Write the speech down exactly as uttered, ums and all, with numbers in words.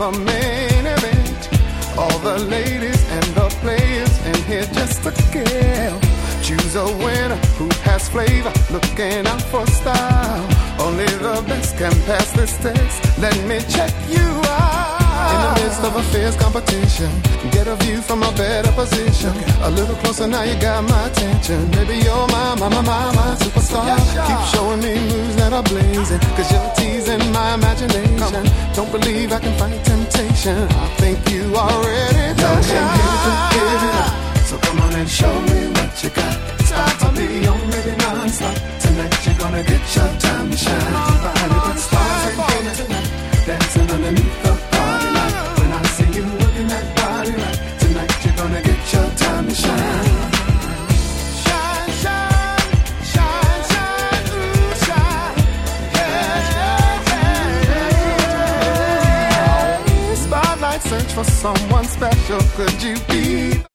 the main event. All the ladies and the players in here just to kill. Choose a winner who has flavor, looking out for style. Only the best can pass this test. Let me check you out. In the midst of a fierce competition, get a view from a better position. A little closer now, you got my attention. Baby, you're my, my, my, my, my superstar. Keep showing me moves that are blazing, cause you're teasing my imagination. Don't believe I can fight temptation. I think you are ready to shine. So come on and show me what you got. Start to be on, baby, non-stop. Tonight you're gonna get your time to shine. Finally put stars in here tonight, dancing underneath the party light. When I see you working that body right, tonight you're gonna get your time to shine. Shine, shine, shine, shine, ooh, shine. Yeah, yeah, yeah. Spotlight search for someone special. Could you be